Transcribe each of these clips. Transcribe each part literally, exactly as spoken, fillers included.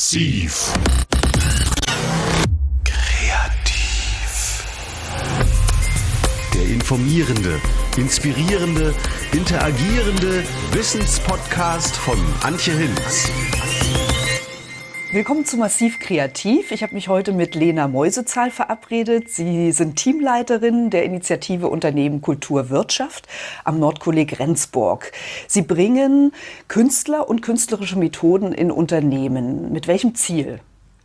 Massiv. Kreativ. Der informierende, inspirierende, interagierende Wissenspodcast von Antje Hinz. Willkommen zu Massiv Kreativ. Ich habe mich heute mit Lena Meusezahl verabredet. Sie sind Teamleiterin der Initiative Unternehmen Kultur Wirtschaft am Nordkolleg Rendsburg. Sie bringen Künstler und künstlerische Methoden in Unternehmen. Mit welchem Ziel?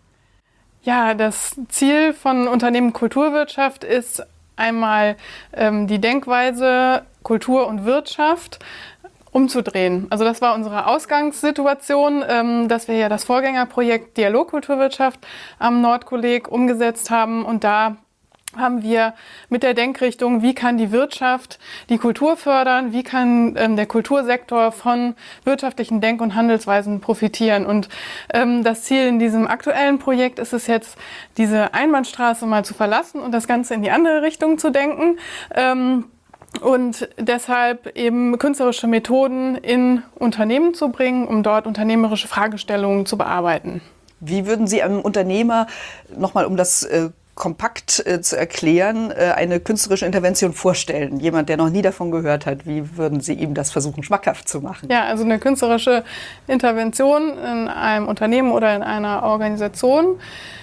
Ja, das Ziel von Unternehmen Kulturwirtschaft ist einmal ähm, die Denkweise Kultur und Wirtschaft umzudrehen. Also das war unsere Ausgangssituation, ähm, dass wir ja das Vorgängerprojekt Dialog Kulturwirtschaft am Nordkolleg umgesetzt haben. Und da haben wir mit der Denkrichtung, wie kann die Wirtschaft die Kultur fördern, wie kann ähm, der Kultursektor von wirtschaftlichen Denk- und Handelsweisen profitieren. Und ähm, das Ziel in diesem aktuellen Projekt ist es jetzt, diese Einbahnstraße mal zu verlassen und das Ganze in die andere Richtung zu denken. Ähm, Und deshalb eben künstlerische Methoden in Unternehmen zu bringen, um dort unternehmerische Fragestellungen zu bearbeiten. Wie würden Sie einem Unternehmer, nochmal um das äh, kompakt äh, zu erklären, äh, eine künstlerische Intervention vorstellen? Jemand, der noch nie davon gehört hat, wie würden Sie ihm das versuchen, schmackhaft zu machen? Ja, also eine künstlerische Intervention in einem Unternehmen oder in einer Organisation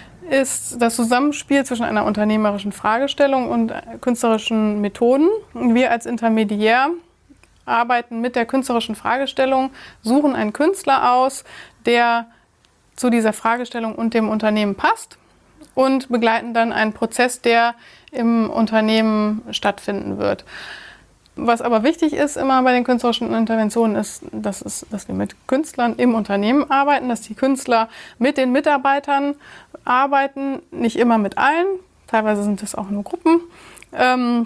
ist das Zusammenspiel zwischen einer unternehmerischen Fragestellung und künstlerischen Methoden. Wir als Intermediär arbeiten mit der künstlerischen Fragestellung, suchen einen Künstler aus, der zu dieser Fragestellung und dem Unternehmen passt und begleiten dann einen Prozess, der im Unternehmen stattfinden wird. Was aber wichtig ist immer bei den künstlerischen Interventionen ist, dass, es, dass wir mit Künstlern im Unternehmen arbeiten, dass die Künstler mit den Mitarbeitern arbeiten, nicht immer mit allen, teilweise sind es auch nur Gruppen. Ähm,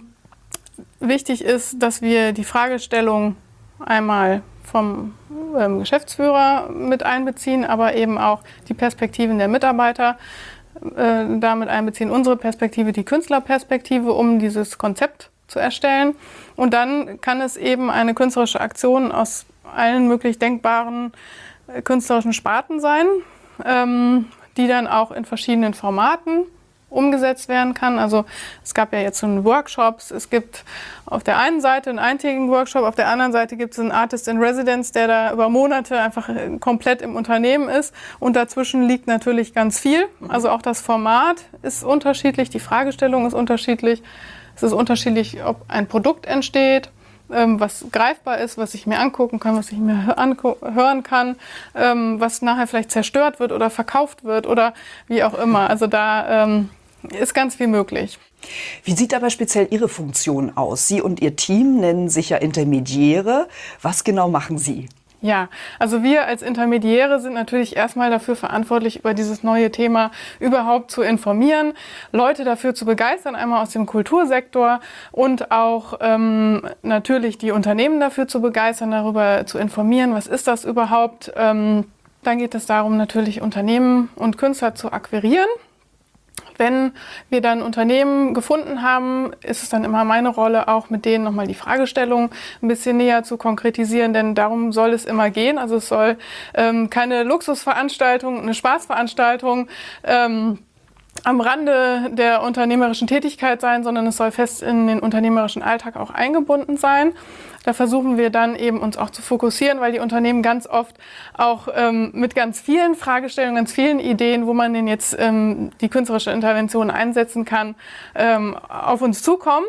wichtig ist, dass wir die Fragestellung einmal vom ähm, Geschäftsführer mit einbeziehen, aber eben auch die Perspektiven der Mitarbeiter äh, damit einbeziehen, unsere Perspektive, die Künstlerperspektive, um dieses Konzept zu erstellen. Und dann kann es eben eine künstlerische Aktion aus allen möglich denkbaren äh, künstlerischen Sparten sein, ähm, die dann auch in verschiedenen Formaten umgesetzt werden kann. Also es gab ja jetzt schon Workshops, es gibt auf der einen Seite einen eintägigen Workshop, auf der anderen Seite gibt es einen Artist in Residence, der da über Monate einfach komplett im Unternehmen ist. Und dazwischen liegt natürlich ganz viel. Also auch das Format ist unterschiedlich, die Fragestellung ist unterschiedlich. Es ist unterschiedlich, ob ein Produkt entsteht, ähm, was greifbar ist, was ich mir angucken kann, was ich mir hören kann, ähm, was nachher vielleicht zerstört wird oder verkauft wird oder wie auch immer. Also da ähm, ist ganz viel möglich. Wie sieht aber speziell Ihre Funktion aus? Sie und Ihr Team nennen sich ja Intermediäre. Was genau machen Sie? Ja, also wir als Intermediäre sind natürlich erstmal dafür verantwortlich, über dieses neue Thema überhaupt zu informieren, Leute dafür zu begeistern, einmal aus dem Kultursektor und auch ähm, natürlich die Unternehmen dafür zu begeistern, darüber zu informieren, was ist das überhaupt. Ähm, dann geht es darum, natürlich Unternehmen und Künstler zu akquirieren. Wenn wir dann Unternehmen gefunden haben, ist es dann immer meine Rolle, auch mit denen nochmal die Fragestellung ein bisschen näher zu konkretisieren, denn darum soll es immer gehen. Also es soll ähm, keine Luxusveranstaltung, eine Spaßveranstaltung ähm, am Rande der unternehmerischen Tätigkeit sein, sondern es soll fest in den unternehmerischen Alltag auch eingebunden sein. Da versuchen wir dann eben uns auch zu fokussieren, weil die Unternehmen ganz oft auch ähm, mit ganz vielen Fragestellungen, ganz vielen Ideen, wo man denn jetzt ähm, die künstlerische Intervention einsetzen kann, ähm, auf uns zukommen.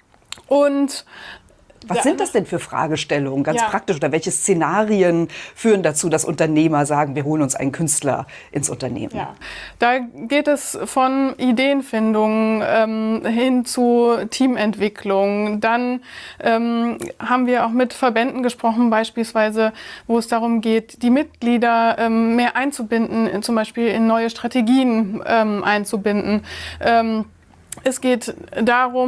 Und Was sind das denn für Fragestellungen, ganz Ja. praktisch? Oder welche Szenarien führen dazu, dass Unternehmer sagen, wir holen uns einen Künstler ins Unternehmen? Ja, da geht es von Ideenfindung ähm, hin zu Teamentwicklung. Dann ähm, haben wir auch mit Verbänden gesprochen, beispielsweise, wo es darum geht, die Mitglieder ähm, mehr einzubinden, in, zum Beispiel in neue Strategien ähm, einzubinden. Ähm, es geht darum,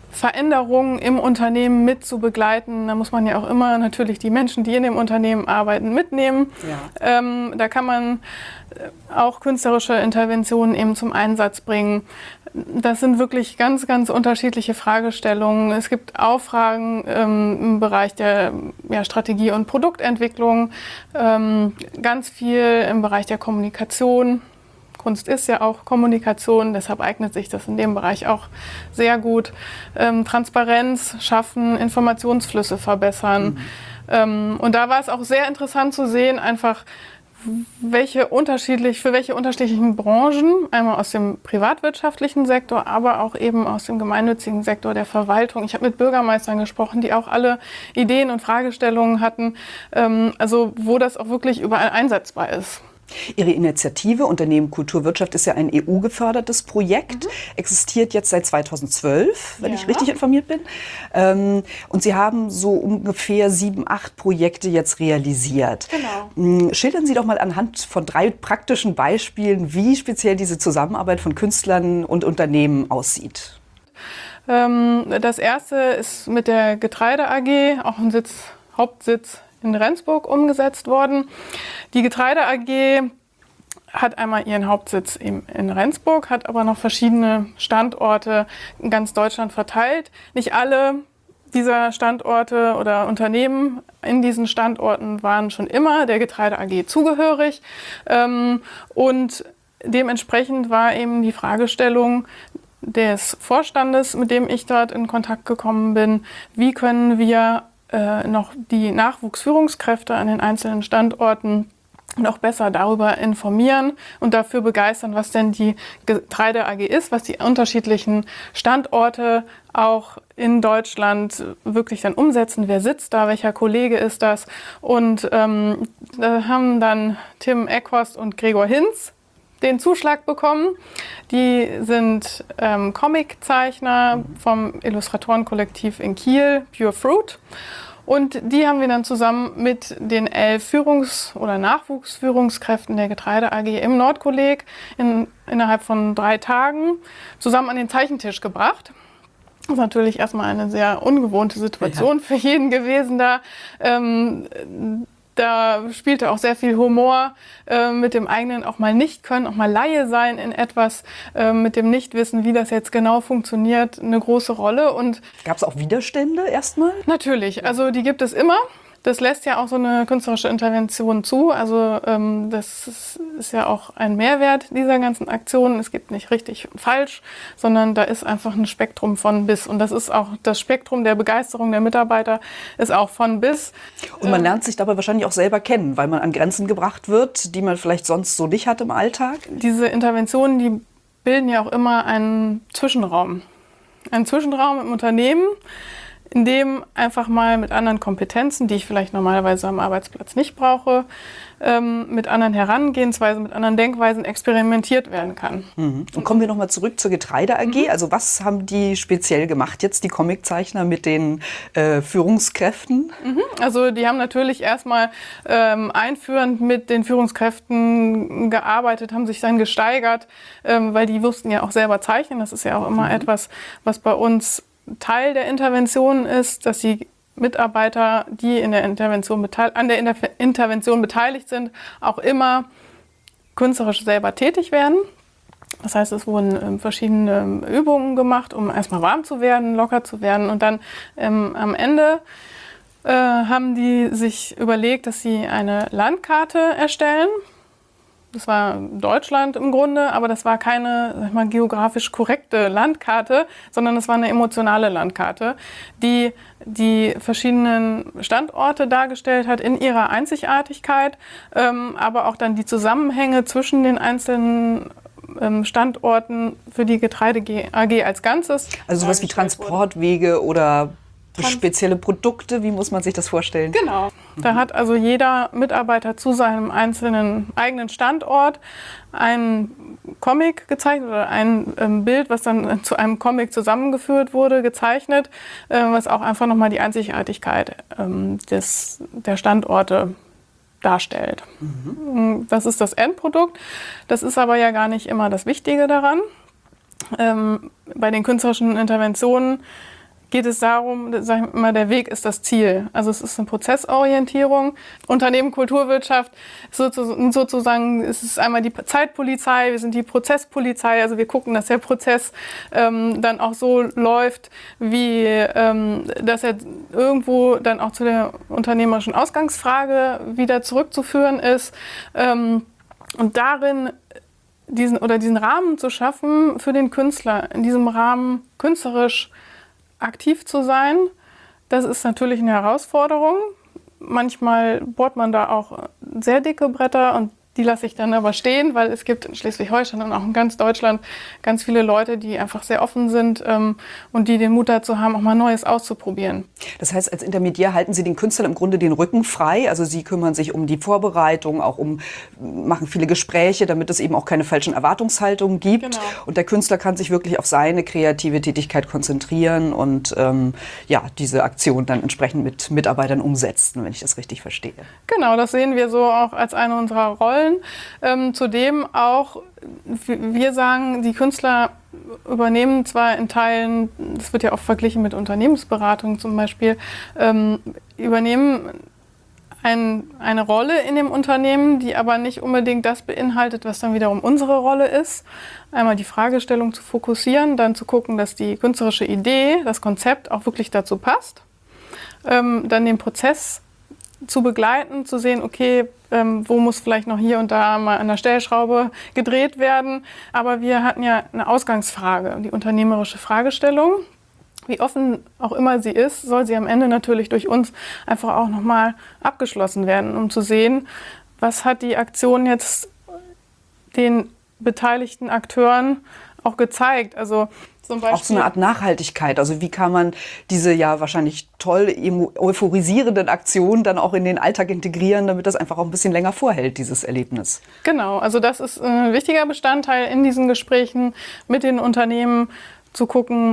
Veränderungen im Unternehmen mit zu begleiten. Da muss man ja auch immer natürlich die Menschen, die in dem Unternehmen arbeiten, mitnehmen. Ja. Ähm, da kann man auch künstlerische Interventionen eben zum Einsatz bringen. Das sind wirklich ganz, ganz unterschiedliche Fragestellungen. Es gibt auch Fragen ähm, im Bereich der ja, Strategie- und Produktentwicklung, ähm, ganz viel im Bereich der Kommunikation. Kunst ist ja auch Kommunikation, deshalb eignet sich das in dem Bereich auch sehr gut. Ähm, Transparenz schaffen, Informationsflüsse verbessern. Mhm. Ähm, und da war es auch sehr interessant zu sehen, einfach welche unterschiedlich, für welche unterschiedlichen Branchen, einmal aus dem privatwirtschaftlichen Sektor, aber auch eben aus dem gemeinnützigen Sektor der Verwaltung. Ich habe mit Bürgermeistern gesprochen, die auch alle Ideen und Fragestellungen hatten, ähm, also wo das auch wirklich überall einsetzbar ist. Ihre Initiative Unternehmen Kulturwirtschaft ist ja ein E U-gefördertes Projekt, mhm. existiert jetzt seit zweitausendzwölf, wenn ja. ich richtig informiert bin. Ähm, und Sie haben so ungefähr sieben, acht Projekte jetzt realisiert. Genau. Schildern Sie doch mal anhand von drei praktischen Beispielen, wie speziell diese Zusammenarbeit von Künstlern und Unternehmen aussieht. Ähm, das erste ist mit der Getreide A G, auch ein Sitz, Hauptsitz in Rendsburg umgesetzt worden. Die Getreide A G hat einmal ihren Hauptsitz in Rendsburg, hat aber noch verschiedene Standorte in ganz Deutschland verteilt. Nicht alle dieser Standorte oder Unternehmen in diesen Standorten waren schon immer der Getreide A G zugehörig. Und dementsprechend war eben die Fragestellung des Vorstandes, mit dem ich dort in Kontakt gekommen bin, wie können wir Äh, noch die Nachwuchsführungskräfte an den einzelnen Standorten noch besser darüber informieren und dafür begeistern, was denn die Getreide A G ist, was die unterschiedlichen Standorte auch in Deutschland wirklich dann umsetzen. Wer sitzt da, welcher Kollege ist das? Und ähm, da haben dann Tim Eckhorst und Gregor Hinz den Zuschlag bekommen. Die sind ähm, Comiczeichner vom Illustratorenkollektiv in Kiel, Pure Fruit. Und die haben wir dann zusammen mit den elf Führungs- oder Nachwuchsführungskräften der Getreide A G im Nordkolleg in, innerhalb von drei Tagen zusammen an den Zeichentisch gebracht. Das ist natürlich erstmal eine sehr ungewohnte Situation ja. für jeden gewesen da. Ähm, Da spielte auch sehr viel Humor äh, mit dem eigenen auch mal nicht können, auch mal Laie sein in etwas, äh, mit dem Nichtwissen, wie das jetzt genau funktioniert, eine große Rolle. Und gab es auch Widerstände erstmal? Natürlich, also die gibt es immer. Das lässt ja auch so eine künstlerische Intervention zu. Also ähm, das ist, ist ja auch ein Mehrwert dieser ganzen Aktionen. Es gibt nicht richtig und falsch, sondern da ist einfach ein Spektrum von bis. Und das ist auch das Spektrum der Begeisterung der Mitarbeiter ist auch von bis. Und man lernt sich dabei wahrscheinlich auch selber kennen, weil man an Grenzen gebracht wird, die man vielleicht sonst so nicht hat im Alltag. Diese Interventionen, die bilden ja auch immer einen Zwischenraum. Einen Zwischenraum im Unternehmen, in dem einfach mal mit anderen Kompetenzen, die ich vielleicht normalerweise am Arbeitsplatz nicht brauche, ähm, mit anderen Herangehensweisen, mit anderen Denkweisen experimentiert werden kann. Mhm. Und kommen wir noch mal zurück zur Getreide A G. Mhm. Also was haben die speziell gemacht jetzt, die Comiczeichner mit den äh, Führungskräften? Mhm. Also die haben natürlich erstmal ähm, einführend mit den Führungskräften gearbeitet, haben sich dann gesteigert, ähm, weil die wussten ja auch selber zeichnen. Das ist ja auch immer mhm. etwas, was bei uns Teil der Intervention ist, dass die Mitarbeiter, die in der Intervention beteil- an der Inter- Intervention beteiligt sind, auch immer künstlerisch selber tätig werden. Das heißt, es wurden ähm, verschiedene Übungen gemacht, um erstmal warm zu werden, locker zu werden. Und dann ähm, am Ende äh, haben die sich überlegt, dass sie eine Landkarte erstellen. Das war Deutschland im Grunde, aber das war keine, sag ich mal, geografisch korrekte Landkarte, sondern es war eine emotionale Landkarte, die die verschiedenen Standorte dargestellt hat in ihrer Einzigartigkeit, ähm, aber auch dann die Zusammenhänge zwischen den einzelnen ähm, Standorten für die Getreide A G als Ganzes. Also sowas wie Transportwege oder spezielle Produkte, wie muss man sich das vorstellen? Genau. Da hat also jeder Mitarbeiter zu seinem einzelnen eigenen Standort ein Comic gezeichnet oder ein ähm, Bild, was dann zu einem Comic zusammengeführt wurde, gezeichnet, äh, was auch einfach nochmal die Einzigartigkeit ähm, des, der Standorte darstellt. Mhm. Das ist das Endprodukt. Das ist aber ja gar nicht immer das Wichtige daran. Ähm, bei den künstlerischen Interventionen geht es darum, sag ich immer, der Weg ist das Ziel. Also es ist eine Prozessorientierung. Unternehmen Kulturwirtschaft sozusagen, es ist einmal die Zeitpolizei, wir sind die Prozesspolizei. Also wir gucken, dass der Prozess ähm, dann auch so läuft, wie ähm, dass er irgendwo dann auch zu der unternehmerischen Ausgangsfrage wieder zurückzuführen ist. Ähm, und darin diesen oder diesen Rahmen zu schaffen für den Künstler, in diesem Rahmen künstlerisch aktiv zu sein, das ist natürlich eine Herausforderung. Manchmal bohrt man da auch sehr dicke Bretter und die lasse ich dann aber stehen, weil es gibt in Schleswig-Holstein und auch in ganz Deutschland ganz viele Leute, die einfach sehr offen sind ähm, und die den Mut dazu haben, auch mal Neues auszuprobieren. Das heißt, als Intermediär halten Sie den Künstlern im Grunde den Rücken frei. Also Sie kümmern sich um die Vorbereitung, auch um, machen viele Gespräche, damit es eben auch keine falschen Erwartungshaltungen gibt. Genau. Und der Künstler kann sich wirklich auf seine kreative Tätigkeit konzentrieren und ähm, ja, diese Aktion dann entsprechend mit Mitarbeitern umsetzen, wenn ich das richtig verstehe. Genau, das sehen wir so auch als eine unserer Rollen. Ähm, zudem auch, wir sagen, die Künstler übernehmen zwar in Teilen, das wird ja oft verglichen mit Unternehmensberatung zum Beispiel, ähm, übernehmen ein, eine Rolle in dem Unternehmen, die aber nicht unbedingt das beinhaltet, was dann wiederum unsere Rolle ist. Einmal die Fragestellung zu fokussieren, dann zu gucken, dass die künstlerische Idee, das Konzept auch wirklich dazu passt. Ähm, dann den Prozess zu begleiten, zu sehen, okay, ähm, wo muss vielleicht noch hier und da mal an der Stellschraube gedreht werden. Aber wir hatten ja eine Ausgangsfrage, die unternehmerische Fragestellung. Wie offen auch immer sie ist, soll sie am Ende natürlich durch uns einfach auch nochmal abgeschlossen werden, um zu sehen, was hat die Aktion jetzt den beteiligten Akteuren auch gezeigt. Also zum Beispiel auch so eine Art Nachhaltigkeit. Also wie kann man diese ja wahrscheinlich toll euphorisierenden Aktionen dann auch in den Alltag integrieren, damit das einfach auch ein bisschen länger vorhält, dieses Erlebnis. Genau, also das ist ein wichtiger Bestandteil in diesen Gesprächen mit den Unternehmen, zu gucken,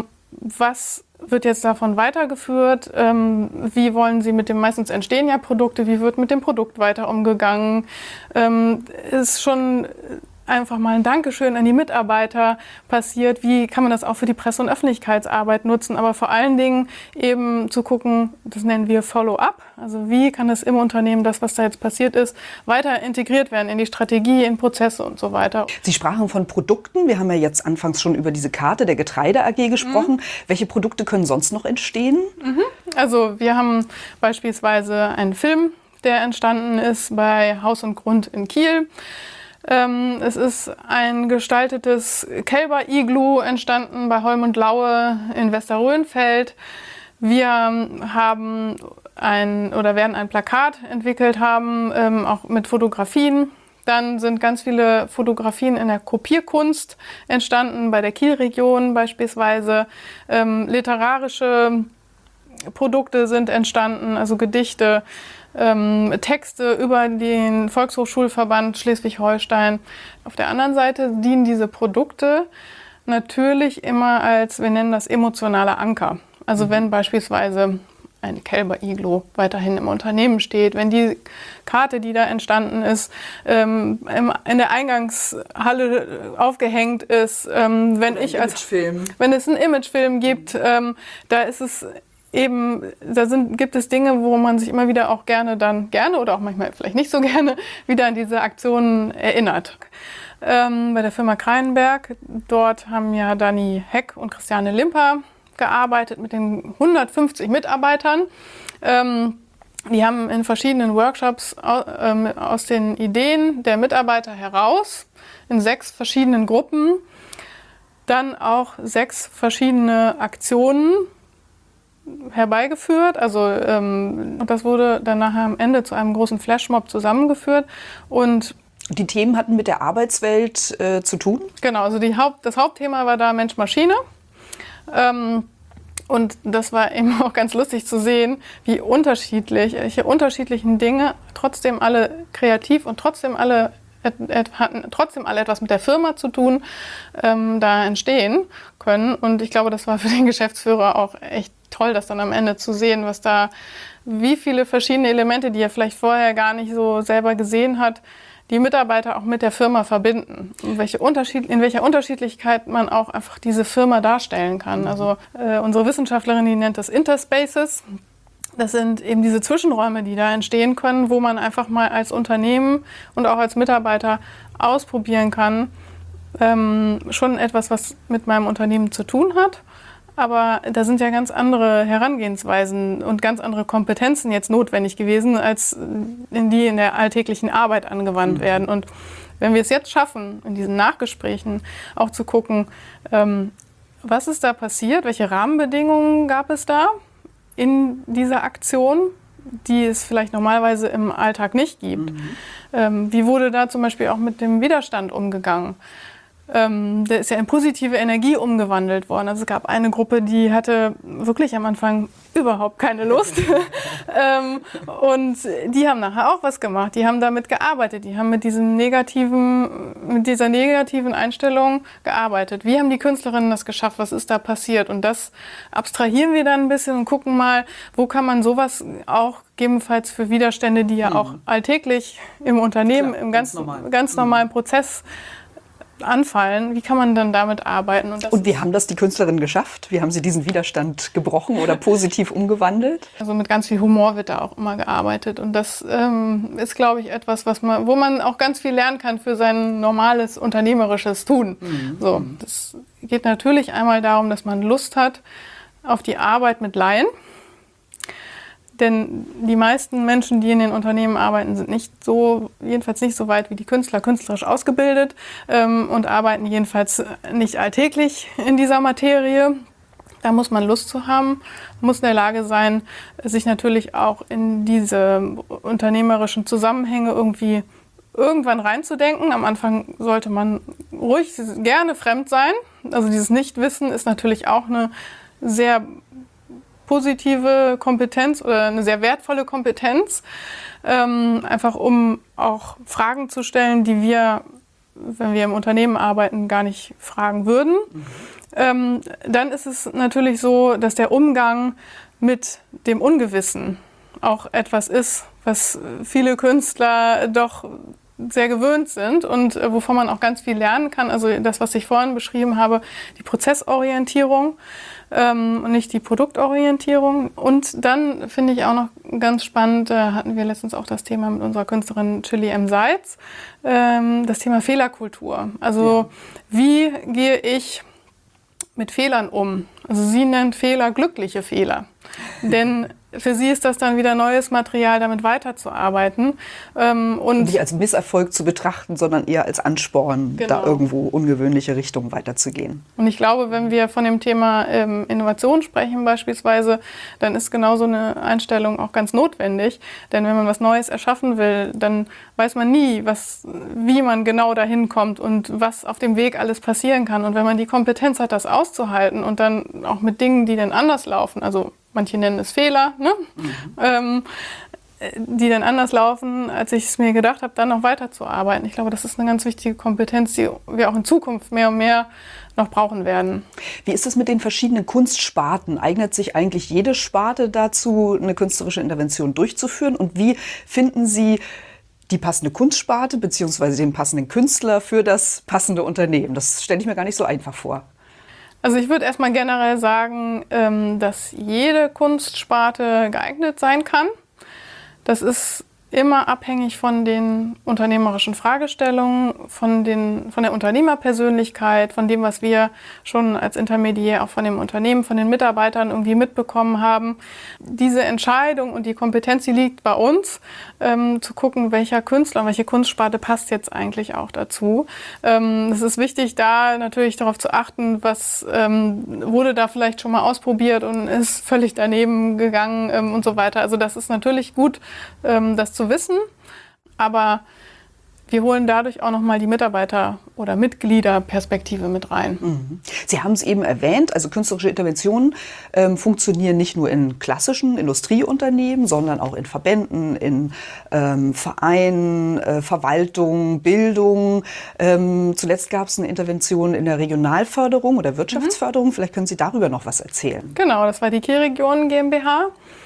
was wird jetzt davon weitergeführt, ähm, wie wollen sie mit dem, meistens entstehen ja Produkte, wie wird mit dem Produkt weiter umgegangen, ähm, ist schon einfach mal ein Dankeschön an die Mitarbeiter passiert. Wie kann man das auch für die Presse- und Öffentlichkeitsarbeit nutzen? Aber vor allen Dingen eben zu gucken, das nennen wir Follow-up. Also wie kann es im Unternehmen, das, was da jetzt passiert ist, weiter integriert werden in die Strategie, in Prozesse und so weiter. Sie sprachen von Produkten. Wir haben ja jetzt anfangs schon über diese Karte der Getreide A G gesprochen. Mhm. Welche Produkte können sonst noch entstehen? Mhm. Also wir haben beispielsweise einen Film, der entstanden ist bei Haus und Grund in Kiel. Ähm, es ist ein gestaltetes Kälber-Iglu entstanden bei Holm und Laue in Westerröhnfeld. Wir haben ein oder werden ein Plakat entwickelt haben, ähm, auch mit Fotografien. Dann sind ganz viele Fotografien in der Kopierkunst entstanden, bei der Kielregion beispielsweise. Ähm, literarische Produkte sind entstanden, also Gedichte, ähm, Texte über den Volkshochschulverband Schleswig-Holstein. Auf der anderen Seite dienen diese Produkte natürlich immer als, wir nennen das emotionaler Anker. Also wenn beispielsweise ein Kälber-Iglu weiterhin im Unternehmen steht, wenn die Karte, die da entstanden ist, ähm, in der Eingangshalle aufgehängt ist, ähm, wenn ich als wenn es einen Imagefilm gibt, ähm, da ist es eben, da sind, gibt es Dinge, wo man sich immer wieder auch gerne dann gerne oder auch manchmal vielleicht nicht so gerne wieder an diese Aktionen erinnert. Ähm, bei der Firma Kreinberg, dort haben ja Dani Heck und Christiane Limper gearbeitet mit den hundertfünfzig Mitarbeitern. Ähm, die haben in verschiedenen Workshops aus, ähm, aus den Ideen der Mitarbeiter heraus in sechs verschiedenen Gruppen dann auch sechs verschiedene Aktionen herbeigeführt. Also ähm, das wurde dann nachher am Ende zu einem großen Flashmob zusammengeführt. Und die Themen hatten mit der Arbeitswelt äh, zu tun? Genau, also die Haupt, das Hauptthema war da Mensch-Maschine. Ähm, und das war eben auch ganz lustig zu sehen, wie unterschiedlich, welche unterschiedlichen Dinge trotzdem alle kreativ und trotzdem alle hatten trotzdem alle etwas mit der Firma zu tun, ähm, da entstehen können. Und ich glaube, das war für den Geschäftsführer auch echt toll, das dann am Ende zu sehen, was da, wie viele verschiedene Elemente, die er vielleicht vorher gar nicht so selber gesehen hat, die Mitarbeiter auch mit der Firma verbinden. Und welche Unterschied, in welcher Unterschiedlichkeit man auch einfach diese Firma darstellen kann. Mhm. Also äh, unsere Wissenschaftlerin, die nennt das Interspaces. Das sind eben diese Zwischenräume, die da entstehen können, wo man einfach mal als Unternehmen und auch als Mitarbeiter ausprobieren kann. Ähm, schon etwas, was mit meinem Unternehmen zu tun hat. Aber da sind ja ganz andere Herangehensweisen und ganz andere Kompetenzen jetzt notwendig gewesen, als in die in der alltäglichen Arbeit angewandt mhm. werden. Und wenn wir es jetzt schaffen, in diesen Nachgesprächen auch zu gucken, ähm, was ist da passiert, welche Rahmenbedingungen gab es da in dieser Aktion, die es vielleicht normalerweise im Alltag nicht gibt. Mhm. Ähm, wie wurde da zum Beispiel auch mit dem Widerstand umgegangen? Ähm, der ist ja in positive Energie umgewandelt worden. Also es gab eine Gruppe, die hatte wirklich am Anfang überhaupt keine Lust. ähm, und die haben nachher auch was gemacht. Die haben damit gearbeitet. Die haben mit diesem negativen, mit dieser negativen Einstellung gearbeitet. Wie haben die Künstlerinnen das geschafft? Was ist da passiert? Und das abstrahieren wir dann ein bisschen und gucken mal, wo kann man sowas auch gegebenenfalls für Widerstände, die ja mhm. auch alltäglich im Unternehmen, Klar, im ganz, ganz, normal. ganz normalen mhm. Prozess anfallen, wie kann man dann damit arbeiten? Und, das und wie haben das die Künstlerinnen geschafft? Wie haben sie diesen Widerstand gebrochen oder positiv umgewandelt? Also mit ganz viel Humor wird da auch immer gearbeitet. Und das ähm, ist, glaube ich, etwas, was man, wo man auch ganz viel lernen kann für sein normales unternehmerisches Tun. Mhm. So, das geht natürlich einmal darum, dass man Lust hat auf die Arbeit mit Laien. Denn die meisten Menschen, die in den Unternehmen arbeiten, sind nicht so, jedenfalls nicht so weit wie die Künstler, künstlerisch ausgebildet ähm, und arbeiten jedenfalls nicht alltäglich in dieser Materie. Da muss man Lust zu haben, muss in der Lage sein, sich natürlich auch in diese unternehmerischen Zusammenhänge irgendwie irgendwann reinzudenken. Am Anfang sollte man ruhig gerne fremd sein. Also dieses Nichtwissen ist natürlich auch eine sehr positive Kompetenz oder eine sehr wertvolle Kompetenz, ähm, einfach um auch Fragen zu stellen, die wir, wenn wir im Unternehmen arbeiten, gar nicht fragen würden. Mhm. Ähm, dann ist es natürlich so, dass der Umgang mit dem Ungewissen auch etwas ist, was viele Künstler doch sehr gewöhnt sind und äh, wovon man auch ganz viel lernen kann. Also das, was ich vorhin beschrieben habe, die Prozessorientierung ähm, und nicht die Produktorientierung. Und dann finde ich auch noch ganz spannend, da hatten wir letztens auch das Thema mit unserer Künstlerin Chili M. Seitz, ähm, das Thema Fehlerkultur. Also ja. Wie gehe ich mit Fehlern um? Also sie nennt Fehler glückliche Fehler. Denn für sie ist das dann wieder neues Material, damit weiterzuarbeiten. Ähm, und nicht als Misserfolg zu betrachten, sondern eher als Ansporn, genau. da irgendwo ungewöhnliche Richtungen weiterzugehen. Und ich glaube, wenn wir von dem Thema ähm, Innovation sprechen beispielsweise, dann ist genau so eine Einstellung auch ganz notwendig. Denn wenn man was Neues erschaffen will, dann weiß man nie, was, wie man genau dahin kommt und was auf dem Weg alles passieren kann. Und wenn man die Kompetenz hat, das auszuhalten und dann auch mit Dingen, die dann anders laufen, also manche nennen es Fehler, ne? Mhm. ähm, die dann anders laufen, als ich es mir gedacht habe, dann noch weiterzuarbeiten. Ich glaube, das ist eine ganz wichtige Kompetenz, die wir auch in Zukunft mehr und mehr noch brauchen werden. Wie ist es mit den verschiedenen Kunstsparten? Eignet sich eigentlich jede Sparte dazu, eine künstlerische Intervention durchzuführen? Und wie finden Sie die passende Kunstsparte bzw. den passenden Künstler für das passende Unternehmen? Das stelle ich mir gar nicht so einfach vor. Also ich würde erstmal generell sagen, dass jede Kunstsparte geeignet sein kann. Das ist immer abhängig von den unternehmerischen Fragestellungen, von, den, von der Unternehmerpersönlichkeit, von dem, was wir schon als Intermediär auch von dem Unternehmen, von den Mitarbeitern irgendwie mitbekommen haben. Diese Entscheidung und die Kompetenz, die liegt bei uns, ähm, zu gucken, welcher Künstler und welche Kunstsparte passt jetzt eigentlich auch dazu. Ähm, es ist wichtig, da natürlich darauf zu achten, was ähm, wurde da vielleicht schon mal ausprobiert und ist völlig daneben gegangen ähm, und so weiter. Also das ist natürlich gut, ähm, das zu wissen, aber wir holen dadurch auch nochmal die Mitarbeiter- oder Mitgliederperspektive mit rein. Mhm. Sie haben es eben erwähnt, also künstlerische Interventionen ähm, funktionieren nicht nur in klassischen Industrieunternehmen, sondern auch in Verbänden, in ähm, Vereinen, äh, Verwaltung, Bildung. Ähm, zuletzt gab es eine Intervention in der Regionalförderung oder Wirtschaftsförderung. Mhm. Vielleicht können Sie darüber noch was erzählen. Genau, das war die K-Region GmbH.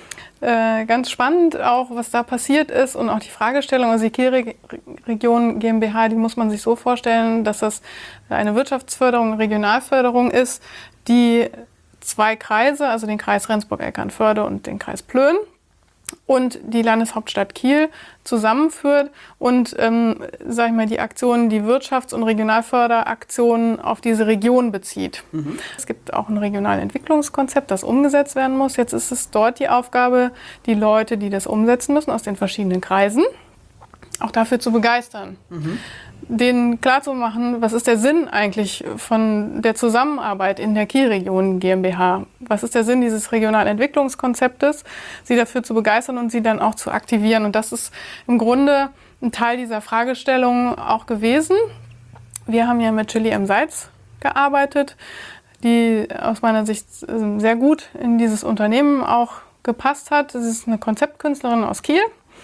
Äh, ganz spannend auch, was da passiert ist und auch die Fragestellung. Also die Kielregion GmbH, die muss man sich so vorstellen, dass das eine Wirtschaftsförderung, Regionalförderung ist, die zwei Kreise, also den Kreis Rendsburg-Eckernförde und den Kreis Plön und die Landeshauptstadt Kiel zusammenführt und, ähm, sag ich mal, die Aktionen, die Wirtschafts- und Regionalförderaktionen auf diese Region bezieht. Mhm. Es gibt auch ein Regionalentwicklungskonzept, das umgesetzt werden muss. Jetzt ist es dort die Aufgabe, die Leute, die das umsetzen müssen, aus den verschiedenen Kreisen, auch dafür zu begeistern. Mhm. Denen klarzumachen, was ist der Sinn eigentlich von der Zusammenarbeit in der Kielregion GmbH? Was ist der Sinn dieses Regionalentwicklungskonzeptes? Sie dafür zu begeistern und sie dann auch zu aktivieren. Und das ist im Grunde ein Teil dieser Fragestellung auch gewesen. Wir haben ja mit Chili M. Seitz gearbeitet, die aus meiner Sicht sehr gut in dieses Unternehmen auch gepasst hat. Das ist eine Konzeptkünstlerin aus Kiel.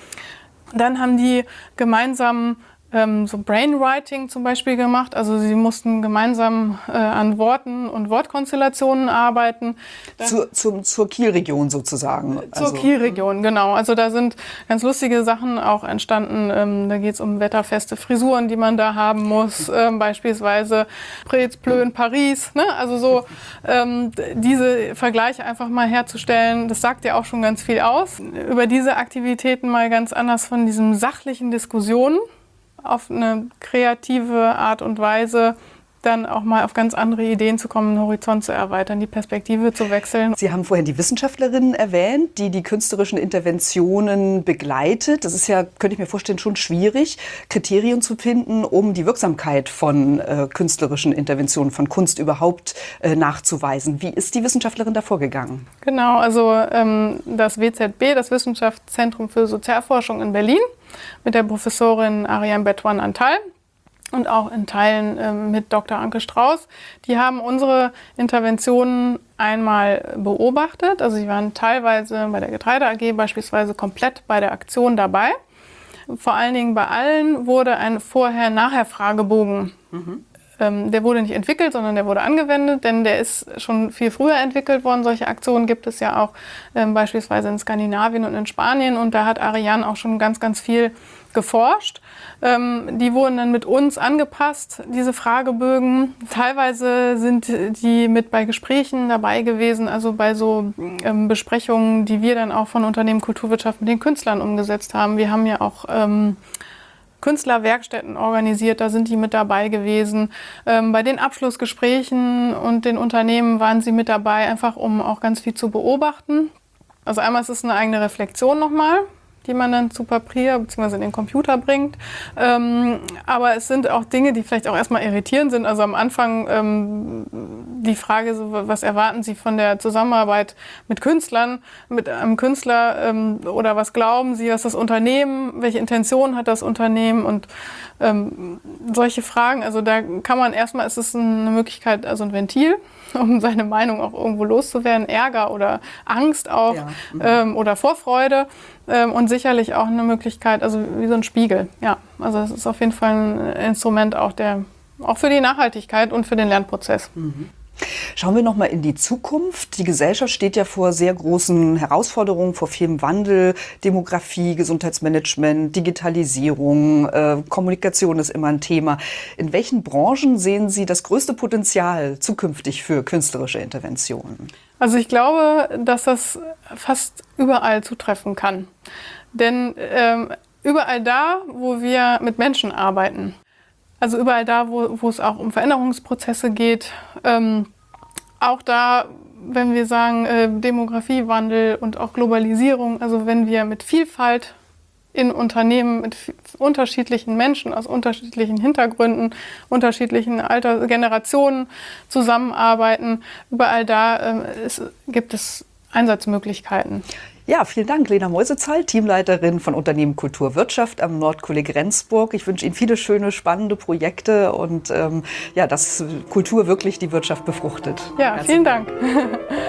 Dann haben die gemeinsam so Brainwriting zum Beispiel gemacht. Also sie mussten gemeinsam äh, an Worten und Wortkonstellationen arbeiten. Zur, zum, zur Kielregion sozusagen. Zur also. Kielregion, genau. Also da sind ganz lustige Sachen auch entstanden. Ähm, da geht es um wetterfeste Frisuren, die man da haben muss. Ähm, beispielsweise Preetz, Plön, Paris. Ne? Also so ähm, diese Vergleiche einfach mal herzustellen, das sagt ja auch schon ganz viel aus. Über diese Aktivitäten mal ganz anders von diesen sachlichen Diskussionen auf eine kreative Art und Weise dann auch mal auf ganz andere Ideen zu kommen, den Horizont zu erweitern, die Perspektive zu wechseln. Sie haben vorhin die Wissenschaftlerin erwähnt, die die künstlerischen Interventionen begleitet. Das ist ja, könnte ich mir vorstellen, schon schwierig, Kriterien zu finden, um die Wirksamkeit von äh, künstlerischen Interventionen, von Kunst überhaupt äh, nachzuweisen. Wie ist die Wissenschaftlerin da vorgegangen? Genau, also ähm, das W Z B, das Wissenschaftszentrum für Sozialforschung in Berlin, mit der Professorin Ariane Bertoine-Antal und auch in Teilen äh, mit Doktor Anke Strauß. Die haben unsere Interventionen einmal beobachtet. Also sie waren teilweise bei der Getreide A G beispielsweise komplett bei der Aktion dabei. Vor allen Dingen bei allen wurde ein Vorher-Nachher-Fragebogen. Mhm. Ähm, der wurde nicht entwickelt, sondern der wurde angewendet, denn der ist schon viel früher entwickelt worden. Solche Aktionen gibt es ja auch ähm, beispielsweise in Skandinavien und in Spanien. Und da hat Ariane auch schon ganz, ganz viel geforscht. Ähm, die wurden dann mit uns angepasst, diese Fragebögen. Teilweise sind die mit bei Gesprächen dabei gewesen, also bei so ähm, Besprechungen, die wir dann auch von Unternehmen Kulturwirtschaft mit den Künstlern umgesetzt haben. Wir haben ja auch ähm, Künstlerwerkstätten organisiert, da sind die mit dabei gewesen. Ähm, bei den Abschlussgesprächen und den Unternehmen waren sie mit dabei, einfach um auch ganz viel zu beobachten. Also einmal ist es eine eigene Reflexion nochmal, die man dann zu Papier bzw. in den Computer bringt. Ähm, aber es sind auch Dinge, die vielleicht auch erstmal irritierend sind. Also am Anfang ähm, die Frage, so, was erwarten Sie von der Zusammenarbeit mit Künstlern, mit einem Künstler ähm, oder was glauben Sie, was das Unternehmen, welche Intention hat das Unternehmen und ähm, solche Fragen. Also da kann man erstmal, ist es eine Möglichkeit, also ein Ventil, um seine Meinung auch irgendwo loszuwerden, Ärger oder Angst auch ja. ähm, oder Vorfreude. Ähm, und sicherlich auch eine Möglichkeit, also wie so ein Spiegel. Ja, also es ist auf jeden Fall ein Instrument auch, der, auch für die Nachhaltigkeit und für den Lernprozess. Mhm. Schauen wir noch mal in die Zukunft. Die Gesellschaft steht ja vor sehr großen Herausforderungen, vor vielem Wandel, Demografie, Gesundheitsmanagement, Digitalisierung, äh, Kommunikation ist immer ein Thema. In welchen Branchen sehen Sie das größte Potenzial zukünftig für künstlerische Interventionen? Also ich glaube, dass das fast überall zutreffen kann. Denn ähm, überall da, wo wir mit Menschen arbeiten, also überall da, wo, wo es auch um Veränderungsprozesse geht, ähm, auch da, wenn wir sagen äh, Demografiewandel und auch Globalisierung, also wenn wir mit Vielfalt in Unternehmen mit unterschiedlichen Menschen aus unterschiedlichen Hintergründen, unterschiedlichen Alter, Generationen zusammenarbeiten, überall da äh, ist, gibt es Einsatzmöglichkeiten. Ja, vielen Dank, Lena Meusezahl, Teamleiterin von Unternehmen Kulturwirtschaft am Nordkolleg Rendsburg. Ich wünsche Ihnen viele schöne, spannende Projekte und ähm, ja, dass Kultur wirklich die Wirtschaft befruchtet. Ja, vielen Dank.